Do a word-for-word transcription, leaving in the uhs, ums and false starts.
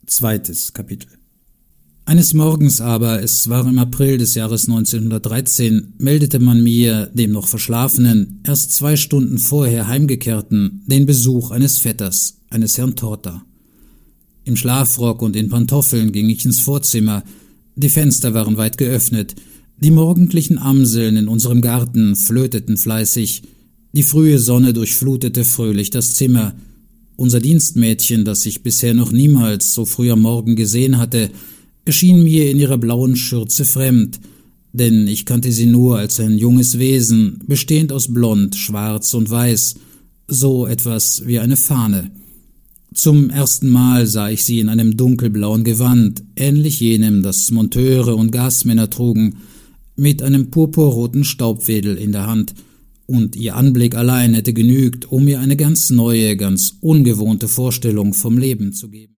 Zweites Kapitel. Eines Morgens aber, es war im April des Jahres neunzehnhundertdreizehn, meldete man mir, dem noch Verschlafenen, erst zwei Stunden vorher Heimgekehrten, den Besuch eines Vetters, eines Herrn Torter. Im Schlafrock und in Pantoffeln ging ich ins Vorzimmer, die Fenster waren weit geöffnet, die morgendlichen Amseln in unserem Garten flöteten fleißig, die frühe Sonne durchflutete fröhlich das Zimmer. Unser Dienstmädchen, das ich bisher noch niemals so früh am Morgen gesehen hatte, erschien mir in ihrer blauen Schürze fremd, denn ich kannte sie nur als ein junges Wesen, bestehend aus Blond, Schwarz und Weiß, so etwas wie eine Fahne. Zum ersten Mal sah ich sie in einem dunkelblauen Gewand, ähnlich jenem, das Monteure und Gasmänner trugen, mit einem purpurroten Staubwedel in der Hand, und ihr Anblick allein hätte genügt, um mir eine ganz neue, ganz ungewohnte Vorstellung vom Leben zu geben.